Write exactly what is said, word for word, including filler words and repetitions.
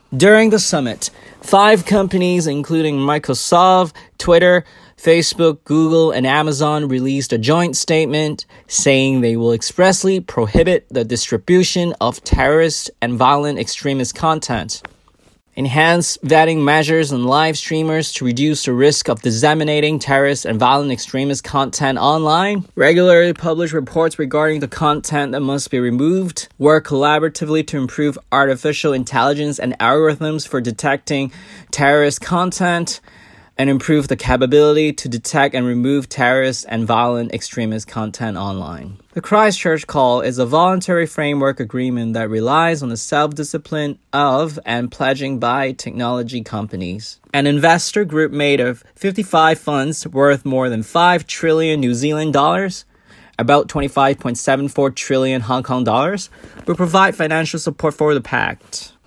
During the summit, five companies, including Microsoft, Twitter, Facebook, Google, and Amazon, released a joint statement saying they will expressly prohibit the distribution of terrorist and violent extremist content, enhance vetting measures on live streamers to reduce the risk of disseminating terrorist and violent extremist content online, regularly publish reports regarding the content that must be removed, work collaboratively to improve artificial intelligence and algorithms for detecting terrorist content, and improve the capability to detect and remove terrorist and violent extremist content online. The Christchurch Call is a voluntary framework agreement that relies on the self-discipline of and pledging by technology companies. An investor group made of fifty-five funds worth more than five trillion New Zealand dollars, about twenty-five point seven four trillion Hong Kong dollars, will provide financial support for the pact.